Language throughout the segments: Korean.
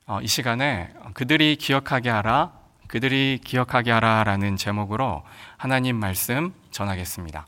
이 시간에 그들이 기억하게 하라, 그들이 기억하게 하라라는 제목으로 하나님 말씀 전하겠습니다.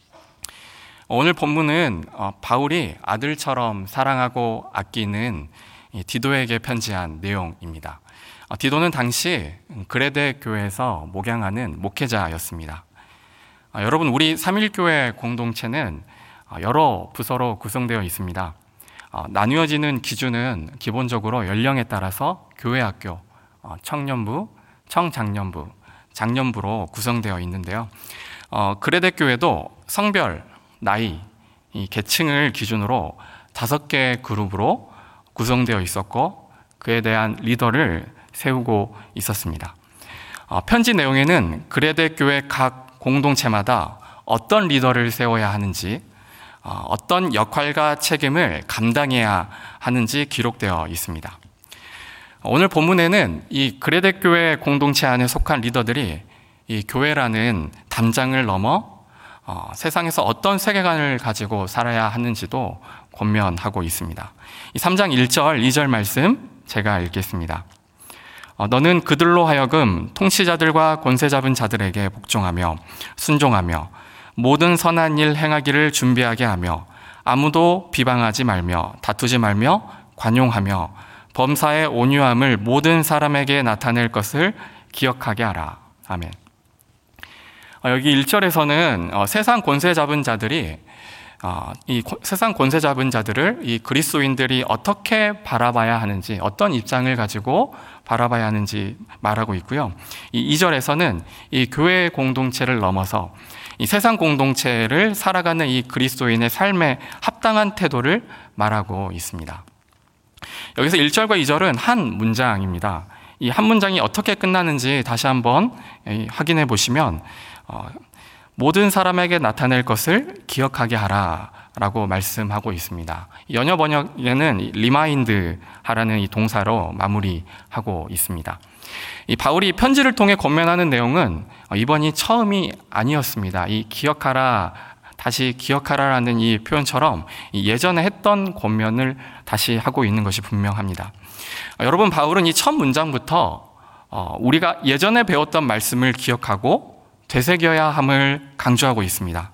오늘 본문은 바울이 아들처럼 사랑하고 아끼는 디도에게 편지한 내용입니다. 디도는 당시 그레데 교회에서 목양하는 목회자였습니다. 여러분, 우리 삼일교회 공동체는 여러 부서로 구성되어 있습니다. 나누어지는 기준은 기본적으로 연령에 따라서 교회학교, 청년부, 청장년부, 장년부로 구성되어 있는데요. 그레데 교회도 성별, 나이, 이 계층을 기준으로 5개 그룹으로 구성되어 있었고 그에 대한 리더를 세우고 있었습니다. 편지 내용에는 그레데 교회 각 공동체마다 어떤 리더를 세워야 하는지, 어떤 역할과 책임을 감당해야 하는지 기록되어 있습니다. 오늘 본문에는 이 그레데 교회 공동체 안에 속한 리더들이 이 교회라는 담장을 넘어 세상에서 어떤 세계관을 가지고 살아야 하는지도 권면하고 있습니다. 이 3장 1절, 2절 말씀 제가 읽겠습니다. 너는 그들로 하여금 통치자들과 권세 잡은 자들에게 복종하며 순종하며 모든 선한 일 행하기를 준비하게 하며 아무도 비방하지 말며 다투지 말며 관용하며 범사의 온유함을 모든 사람에게 나타낼 것을 기억하게 하라. 아멘. 여기 1절에서는 세상 권세 잡은 자들이 이 세상 권세 잡은 자들을 이 그리스도인들이 어떻게 바라봐야 하는지, 어떤 입장을 가지고 바라봐야 하는지 말하고 있고요. 이 2절에서는 이 교회 공동체를 넘어서 이 세상 공동체를 살아가는 이 그리스도인의 삶에 합당한 태도를 말하고 있습니다. 여기서 1절과 2절은 한 문장입니다. 이 한 문장이 어떻게 끝나는지 다시 한번 확인해 보시면 모든 사람에게 나타낼 것을 기억하게 하라라고 말씀하고 있습니다. 연역 번역에는 리마인드 하라는 이 동사로 마무리하고 있습니다. 이 바울이 편지를 통해 권면하는 내용은 이번이 처음이 아니었습니다. 이 기억하라, 다시 기억하라라는 이 표현처럼 예전에 했던 권면을 다시 하고 있는 것이 분명합니다. 여러분, 바울은 이 첫 문장부터 우리가 예전에 배웠던 말씀을 기억하고 되새겨야 함을 강조하고 있습니다.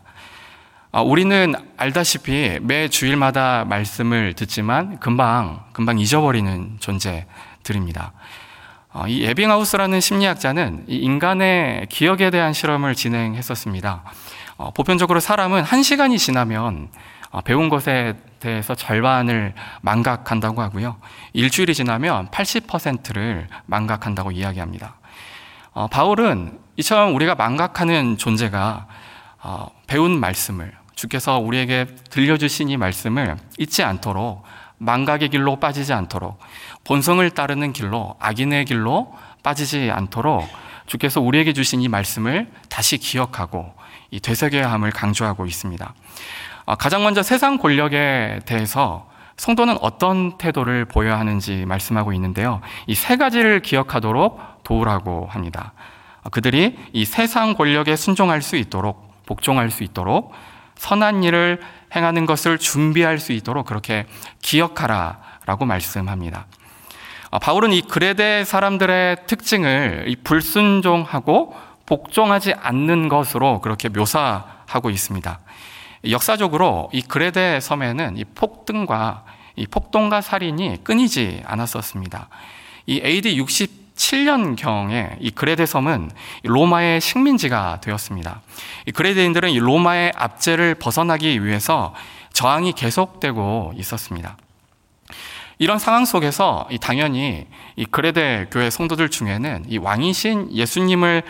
우리는 알다시피 매 주일마다 말씀을 듣지만 금방 잊어버리는 존재들입니다. 이 에빙하우스라는 심리학자는 이 인간의 기억에 대한 실험을 진행했었습니다. 보편적으로 사람은 1시간이 지나면 배운 것에 대해서 절반을 망각한다고 하고요. 일주일이 지나면 80%를 망각한다고 이야기합니다. 바울은 이처럼 우리가 망각하는 존재가 배운 말씀을, 주께서 우리에게 들려주신 이 말씀을 잊지 않도록, 망각의 길로 빠지지 않도록, 본성을 따르는 길로, 악인의 길로 빠지지 않도록 주께서 우리에게 주신 이 말씀을 다시 기억하고 이 되새겨야 함을 강조하고 있습니다. 가장 먼저 세상 권력에 대해서 성도는 어떤 태도를 보여야 하는지 말씀하고 있는데요. 이 3가지를 기억하도록 도우라고 합니다. 그들이 이 세상 권력에 순종할 수 있도록, 복종할 수 있도록, 선한 일을 행하는 것을 준비할 수 있도록 그렇게 기억하라라고 말씀합니다. 바울은 이 그레데 사람들의 특징을 이 불순종하고 복종하지 않는 것으로 그렇게 묘사하고 있습니다. 역사적으로 이 그레데 섬에는 이 폭동과 살인이 끊이지 않았었습니다. 이 AD 67년경에 이 그레데 섬은 로마의 식민지가 되었습니다. 이 그레데인들은 이 로마의 압제를 벗어나기 위해서 저항이 계속되고 있었습니다. 이런 상황 속에서 당연히 이 그레데 교회 성도들 중에는 이 왕이신 예수님을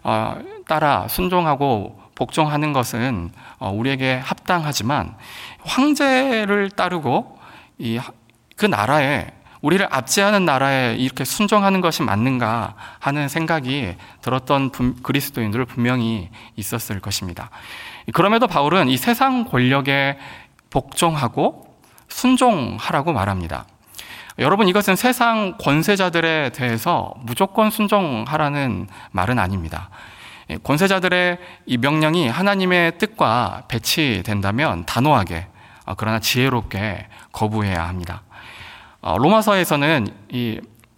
따라 순종하고 복종하는 것은 우리에게 합당하지만 황제를 따르고 그 나라에, 우리를 압제하는 나라에 이렇게 순종하는 것이 맞는가 하는 생각이 들었던 그리스도인들 분명히 있었을 것입니다. 그럼에도 바울은 이 세상 권력에 복종하고 순종하라고 말합니다. 여러분, 이것은 세상 권세자들에 대해서 무조건 순종하라는 말은 아닙니다. 권세자들의 이 명령이 하나님의 뜻과 배치된다면 단호하게, 그러나 지혜롭게 거부해야 합니다. 로마서에서는 이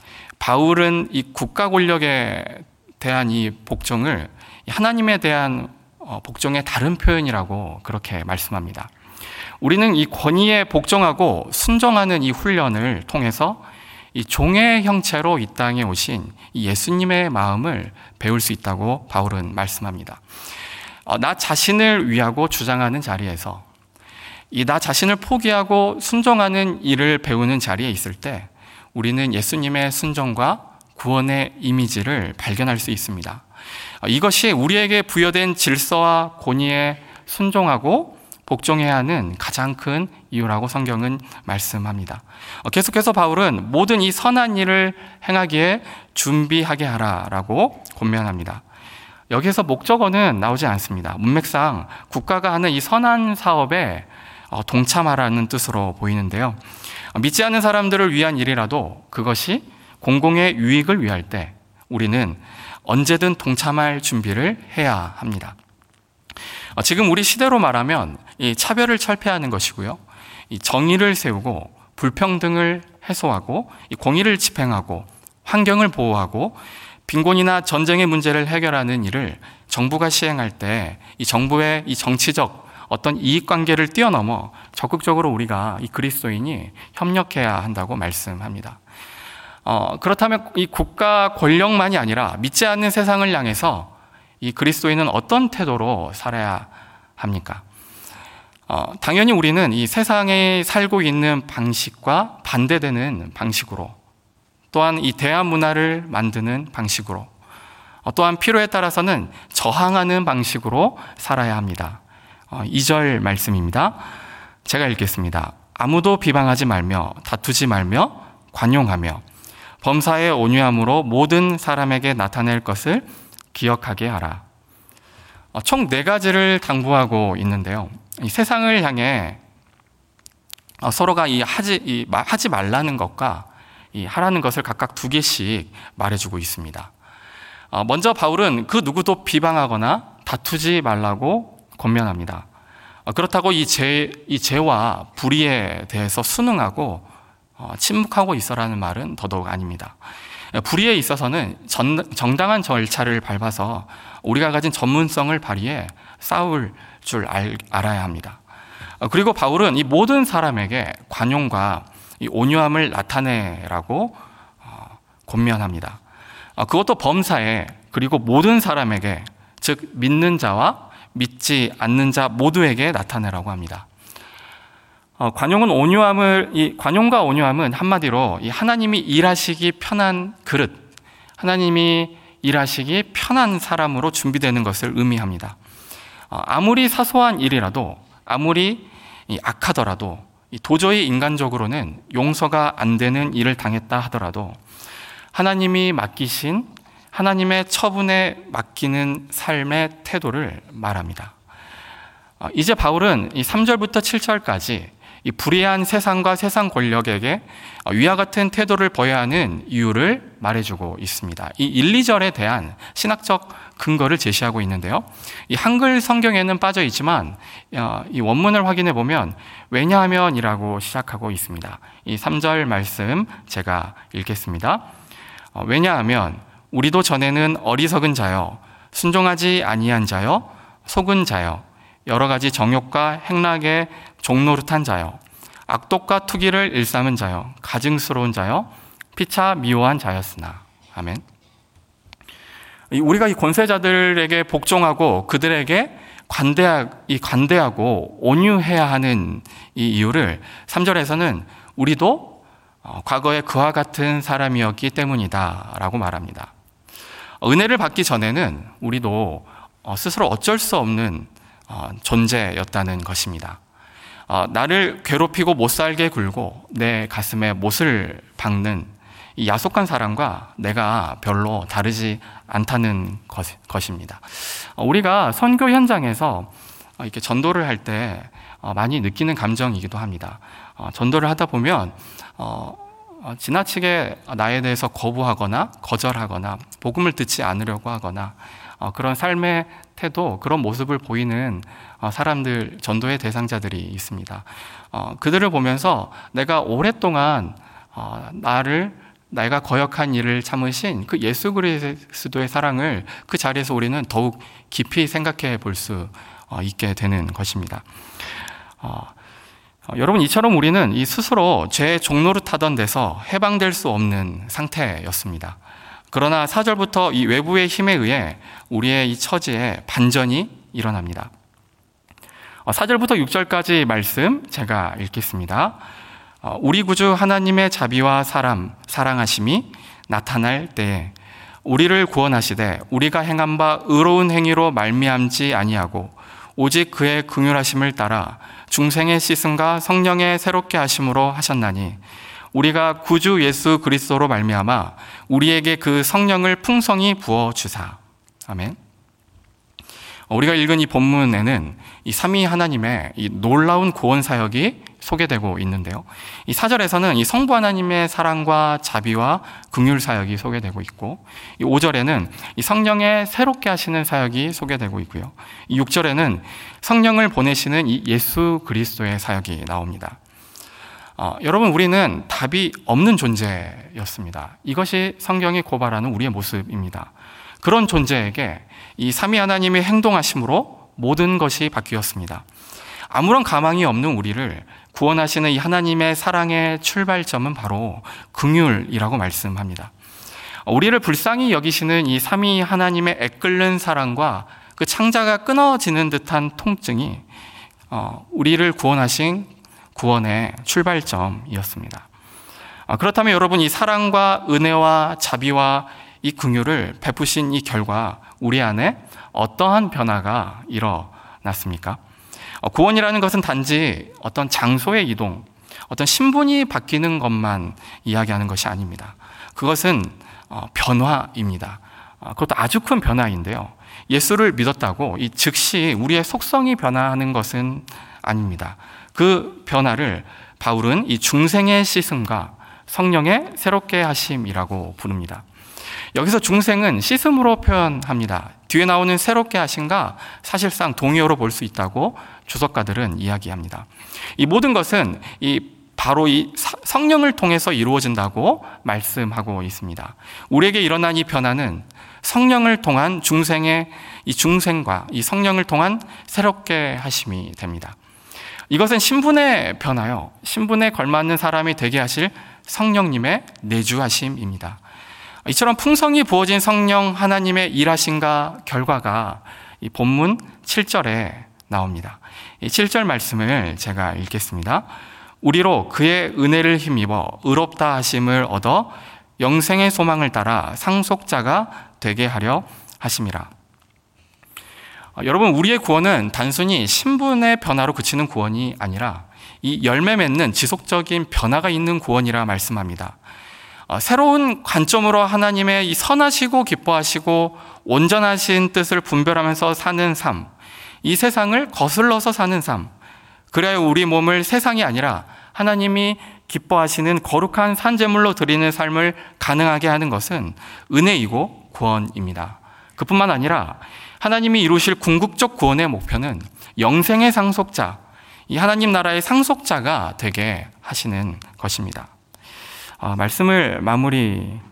바울은 이 국가 권력에 대한 이 복종을 하나님에 대한 복종의 다른 표현이라고 그렇게 말씀합니다. 우리는 이 권위에 복종하고 순종하는 이 훈련을 통해서 이 종의 형체로 이 땅에 오신 이 예수님의 마음을 배울 수 있다고 바울은 말씀합니다. 나 자신을 위하고 주장하는 자리에서 이 나 자신을 포기하고 순종하는 일을 배우는 자리에 있을 때 우리는 예수님의 순종과 구원의 이미지를 발견할 수 있습니다. 이것이 우리에게 부여된 질서와 권위에 순종하고 복종해야 하는 가장 큰 이유라고 성경은 말씀합니다. 계속해서 바울은 모든 이 선한 일을 행하기에 준비하게 하라라고 권면합니다. 여기에서 목적어는 나오지 않습니다. 문맥상 국가가 하는 이 선한 사업에 동참하라는 뜻으로 보이는데요. 믿지 않는 사람들을 위한 일이라도 그것이 공공의 유익을 위할 때 우리는 언제든 동참할 준비를 해야 합니다. 지금 우리 시대로 말하면 이 차별을 철폐하는 것이고요. 이 정의를 세우고 불평등을 해소하고 이 공의를 집행하고 환경을 보호하고 빈곤이나 전쟁의 문제를 해결하는 일을 정부가 시행할 때 이 정부의 이 정치적 어떤 이익관계를 뛰어넘어 적극적으로 우리가 이 그리스도인이 협력해야 한다고 말씀합니다. 그렇다면 이 국가 권력만이 아니라 믿지 않는 세상을 향해서 이 그리스도인은 어떤 태도로 살아야 합니까? 당연히 우리는 이 세상에 살고 있는 방식과 반대되는 방식으로, 또한 이 대화 문화를 만드는 방식으로, 또한 필요에 따라서는 저항하는 방식으로 살아야 합니다. 2절 말씀입니다. 제가 읽겠습니다. 아무도 비방하지 말며 다투지 말며 관용하며 범사의 온유함으로 모든 사람에게 나타낼 것을 기억하게 하라. 총 4가지를 당부하고 있는데요. 이 세상을 향해 서로가 하지 말라는 것과 이 하라는 것을 각각 2개씩 말해주고 있습니다. 먼저 바울은 그 누구도 비방하거나 다투지 말라고 권면합니다. 그렇다고 이 죄와 불의에 대해서 순응하고 침묵하고 있어라는 말은 더더욱 아닙니다. 불의에 있어서는 정당한 절차를 밟아서 우리가 가진 전문성을 발휘해 싸울 줄 알아야 합니다. 그리고 바울은 이 모든 사람에게 관용과 이 온유함을 나타내라고 권면합니다. 그것도 범사에, 그리고 모든 사람에게, 즉 믿는 자와 믿지 않는 자 모두에게 나타내라고 합니다. 관용과 온유함은 한마디로 이 하나님이 일하시기 편한 그릇, 하나님이 일하시기 편한 사람으로 준비되는 것을 의미합니다. 아무리 사소한 일이라도, 아무리 악하더라도, 도저히 인간적으로는 용서가 안 되는 일을 당했다 하더라도 하나님이 맡기신 하나님의 처분에 맡기는 삶의 태도를 말합니다. 이제 바울은 이 3절부터 7절까지 이 불의한 세상과 세상 권력에게 위와 같은 태도를 보여야 하는 이유를 말해주고 있습니다. 이 1, 2절에 대한 신학적 근거를 제시하고 있는데요. 이 한글 성경에는 빠져 있지만 이 원문을 확인해 보면 왜냐하면이라고 시작하고 있습니다. 이 3절 말씀 제가 읽겠습니다. 왜냐하면 우리도 전에는 어리석은 자여, 순종하지 아니한 자여, 속은 자여, 여러 가지 정욕과 행락에 종노릇한 자여, 악독과 투기를 일삼은 자여, 가증스러운 자여, 피차 미워한 자였으나. 아멘. 우리가 이 권세자들에게 복종하고 그들에게 관대하고 온유해야 하는 이 이유를 3절에서는 우리도 과거에 그와 같은 사람이었기 때문이다 라고 말합니다. 은혜를 받기 전에는 우리도 스스로 어쩔 수 없는 존재였다는 것입니다. 나를 괴롭히고 못살게 굴고 내 가슴에 못을 박는 이 야속한 사람과 내가 별로 다르지 않다는 것입니다. 우리가 선교 현장에서 이렇게 전도를 할 때 많이 느끼는 감정이기도 합니다. 전도를 하다 보면 지나치게 나에 대해서 거부하거나 거절하거나 복음을 듣지 않으려고 하거나 그런 삶의 태도, 그런 모습을 보이는 사람들, 전도의 대상자들이 있습니다. 그들을 보면서 내가 오랫동안 나를 내가 거역한 일을 참으신 그 예수 그리스도의 사랑을 그 자리에서 우리는 더욱 깊이 생각해 볼 수 있게 되는 것입니다. 여러분, 이처럼 우리는 이 스스로 죄의 종노릇하던 데서 해방될 수 없는 상태였습니다. 그러나 4절부터 이 외부의 힘에 의해 우리의 이 처지에 반전이 일어납니다. 4절부터 6절까지 말씀 제가 읽겠습니다. 우리 구주 하나님의 자비와 사랑하심이 나타날 때에 우리를 구원하시되 우리가 행한 바 의로운 행위로 말미암지 아니하고 오직 그의 긍휼하심을 따라 중생의 씻음과 성령의 새롭게 하심으로 하셨나니 우리가 구주 예수 그리스도로 말미암아 우리에게 그 성령을 풍성히 부어 주사. 아멘. 우리가 읽은 이 본문에는 이 삼위 하나님의 이 놀라운 구원 사역이 소개되고 있는데요. 이 4절에서는 이 성부 하나님의 사랑과 자비와 긍휼 사역이 소개되고 있고, 이 5절에는 이 성령의 새롭게 하시는 사역이 소개되고 있고요. 이 6절에는 성령을 보내시는 이 예수 그리스도의 사역이 나옵니다. 여러분, 우리는 답이 없는 존재였습니다. 이것이 성경이 고발하는 우리의 모습입니다. 그런 존재에게 이 삼위 하나님이 행동하심으로 모든 것이 바뀌었습니다. 아무런 가망이 없는 우리를 구원하시는 이 하나님의 사랑의 출발점은 바로 긍휼이라고 말씀합니다. 우리를 불쌍히 여기시는 이 삼위 하나님의 애끓는 사랑과 그 창자가 끊어지는 듯한 통증이 우리를 구원하신 구원의 출발점이었습니다. 그렇다면 여러분, 이 사랑과 은혜와 자비와 이 긍휼을 베푸신 이 결과 우리 안에 어떠한 변화가 일어났습니까? 구원이라는 것은 단지 어떤 장소의 이동, 어떤 신분이 바뀌는 것만 이야기하는 것이 아닙니다. 그것은 변화입니다. 그것도 아주 큰 변화인데요. 예수를 믿었다고 이 즉시 우리의 속성이 변화하는 것은 아닙니다. 그 변화를 바울은 이 중생의 씻음과 성령의 새롭게 하심이라고 부릅니다. 여기서 중생은 씻음으로 표현합니다. 뒤에 나오는 새롭게 하심과 사실상 동의어로 볼 수 있다고 주석가들은 이야기합니다. 이 모든 것은 바로 이 성령을 통해서 이루어진다고 말씀하고 있습니다. 우리에게 일어난 이 변화는 성령을 통한 중생과 이 성령을 통한 새롭게 하심이 됩니다. 이것은 신분의 변화요, 신분에 걸맞는 사람이 되게 하실 성령님의 내주하심입니다. 이처럼 풍성히 부어진 성령 하나님의 일하심과 결과가 이 본문 7절에 나옵니다. 이 7절 말씀을 제가 읽겠습니다. 우리로 그의 은혜를 힘입어 의롭다 하심을 얻어 영생의 소망을 따라 상속자가 되게 하려 하심이라. 여러분, 우리의 구원은 단순히 신분의 변화로 그치는 구원이 아니라 이 열매 맺는 지속적인 변화가 있는 구원이라 말씀합니다. 새로운 관점으로 하나님의 이 선하시고 기뻐하시고 온전하신 뜻을 분별하면서 사는 삶, 이 세상을 거슬러서 사는 삶, 그래야 우리 몸을 세상이 아니라 하나님이 기뻐하시는 거룩한 산제물로 드리는 삶을 가능하게 하는 것은 은혜이고 구원입니다. 그뿐만 아니라 하나님이 이루실 궁극적 구원의 목표는 영생의 상속자, 이 하나님 나라의 상속자가 되게 하시는 것입니다. 말씀을 마무리합니다.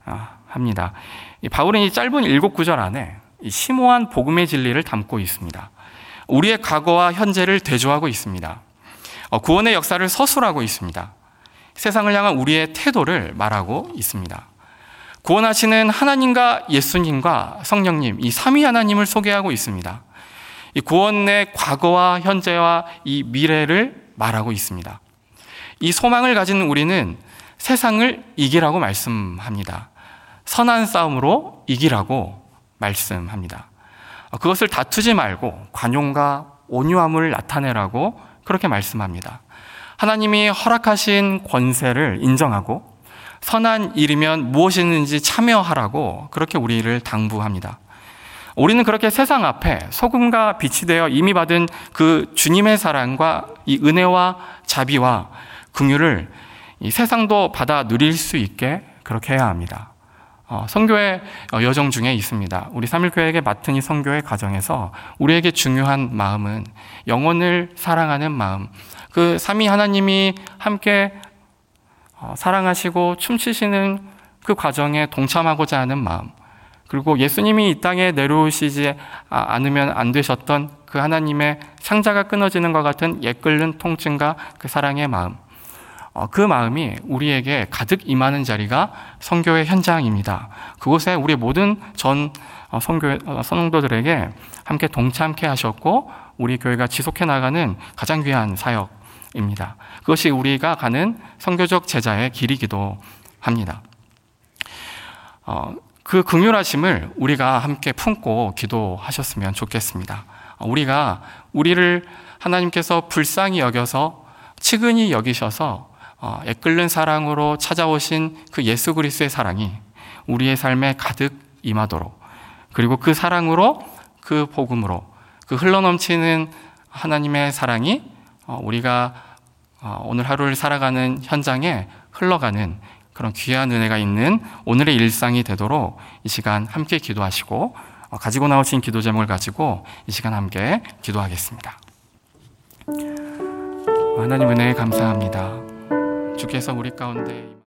바울은 이 짧은 7구절 안에 심오한 복음의 진리를 담고 있습니다. 우리의 과거와 현재를 대조하고 있습니다. 구원의 역사를 서술하고 있습니다. 세상을 향한 우리의 태도를 말하고 있습니다. 구원하시는 하나님과 예수님과 성령님, 이 삼위 하나님을 소개하고 있습니다. 이 구원의 과거와 현재와 이 미래를 말하고 있습니다. 이 소망을 가진 우리는 세상을 이기라고 말씀합니다. 선한 싸움으로 이기라고 말씀합니다. 그것을 다투지 말고 관용과 온유함을 나타내라고 그렇게 말씀합니다. 하나님이 허락하신 권세를 인정하고 선한 일이면 무엇이든지 참여하라고 그렇게 우리를 당부합니다. 우리는 그렇게 세상 앞에 소금과 빛이 되어 이미 받은 그 주님의 사랑과 이 은혜와 자비와 긍휼을 이 세상도 받아 누릴 수 있게 그렇게 해야 합니다. 선교의 여정 중에 있습니다. 우리 3.1교회에게 맡은 이 선교의 과정에서 우리에게 중요한 마음은 영혼을 사랑하는 마음, 그 삼위 하나님이 함께 사랑하시고 춤추시는 그 과정에 동참하고자 하는 마음, 그리고 예수님이 이 땅에 내려오시지 않으면 안 되셨던 그 하나님의 상자가 끊어지는 것 같은 옛끓는 통증과 그 사랑의 마음, 그 마음이 우리에게 가득 임하는 자리가 선교의 현장입니다. 그곳에 우리 모든 전 성도들에게 함께 동참케 하셨고 우리 교회가 지속해 나가는 가장 귀한 사역입니다. 그것이 우리가 가는 선교적 제자의 길이기도 합니다. 그 긍휼하심을 우리가 함께 품고 기도하셨으면 좋겠습니다. 우리를 하나님께서 불쌍히 여겨서 측은히 여기셔서 애끓는 사랑으로 찾아오신 그 예수 그리스도의 사랑이 우리의 삶에 가득 임하도록, 그리고 그 사랑으로, 그 복음으로, 그 흘러넘치는 하나님의 사랑이 우리가 오늘 하루를 살아가는 현장에 흘러가는 그런 귀한 은혜가 있는 오늘의 일상이 되도록 이 시간 함께 기도하시고 가지고 나오신 기도 제목을 가지고 이 시간 함께 기도하겠습니다. 하나님 은혜에 감사합니다. 주께서 우리 가운데